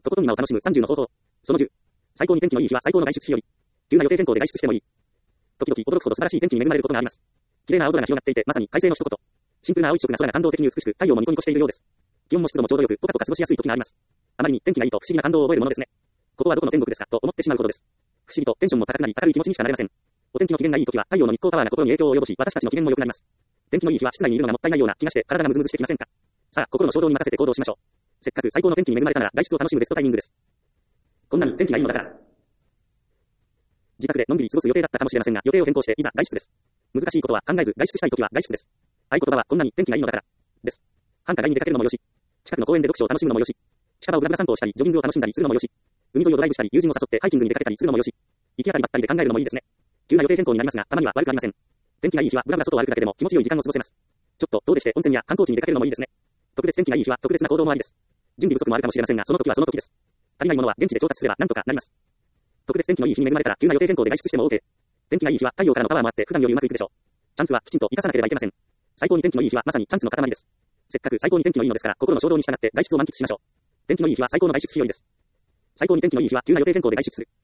とことん今を楽しむ30の方法。その10。最高に天気のいい日は最高の外出日和。急な予定変更で外出してもいい。時々驚くほど素晴らしい天気に恵まれることがあります。綺麗な青空が広がっていて、まさに快晴の一言。シンプルな青一色な空が感動的に美しく、太陽もニコニコしているようです。気温も湿度もちょうどよく、ポカポカ過ごしやすい時があります。あまりに天気がいいと不思議な感動を覚えるものですね。ここはどこの天国ですかと思ってしまうほどです。不思議とテンションも高くなり、明るい気持ちにしかなれません。お天気の機嫌がいい時は、太陽の日光パワーが心に影響を及ぼし、私たちの機嫌も良くなります。天気のいい日は室内にいるのがもったいないような気がして、体がムズムズしてきませんか。さあ、心の衝動に任せて行動しましょう。せっかく最高の天気に恵まれたなら、外出を楽しむベストタイミングです。こんなに天気がいいのだから。自宅でのんびり過ごす予定だったかもしれませんが、予定を変更していざ外出です。難しいことは考えず、外出したい時は外出です。合言葉はこんなに天気がいいのだから。です。繁華街に出かけるのもよし、近くの公園で読書を楽しむのもよし、近場をぶらぶら散歩をしたり、ジョギングを楽しんだりするのもよし、海沿いをドライブしたり、友人を誘ってハイキングに出かけたりするのもよし、行き当たりばったりで考えるのもいいですね。急な予定変更になりますが、たまには悪くありません。天気がいい日はぶらぶら外を歩くだけでも気持ちよい時間を過ごせます。ちょっと遠出して温泉や観光地に出かけるのもいいですね。特別天気がいい日は特別な行動もありです。準備不足もあるかもしれませんが、その時はその時です。足りないものは現地で調達すればなんとかなります。特別天気のいい日に恵まれたら急な予定変更で外出しても OK。天気がいい日は太陽からのパワーもあって普段よりうまくいくでしょう。チャンスはきちんと生かさなければいけません。最高に天気のいい日はまさにチャンスの塊です。せっかく最高に天気のいいのですから、心の衝動に従って外出を満喫しましょう。天気のいい日は最高の外出日和です。最高に天気のいい日は急な予定変更で外出する。